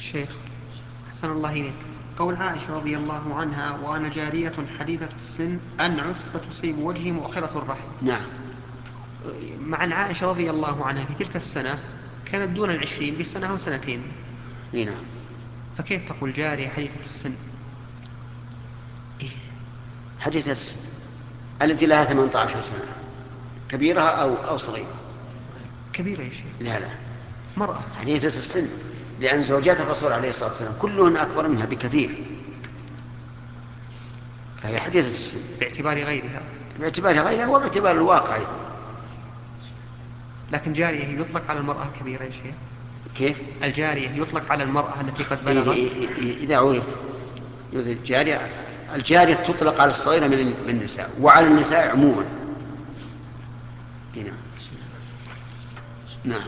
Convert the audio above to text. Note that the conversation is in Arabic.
شيخ أحسن الله إليك، قول عائشة رضي الله عنها: وأنا جارية حديثة السن أنعس فتصيب وجهي مؤخرة الرحم. نعم. مع أن عائشة رضي الله عنها في تلك السنة كانت دون 20 بسنة أو سنتين، نعم. فكيف تقول جارية حديثة السن؟ حديثة السن التي لها 18 سنة كبيرة أو صغيرة؟ كبيرة يا شيخ. لا لا، مرأة. حديثة السن، لأن زوجات الرسول عليه الصلاة والسلام كلهن أكبر منها بكثير، فهي حديثة السن باعتبار غيرها. باعتبار غيرها وباعتبار الواقع أيضا. لكن جارية يطلق على المرأة الكبيرة يا شيخ. كيف؟ الجارية يطلق على المرأة التي قد إيه بلغت. إذا عرف الجارية تطلق على الصغيرة من النساء وعلى النساء عموما. نعم. نعم.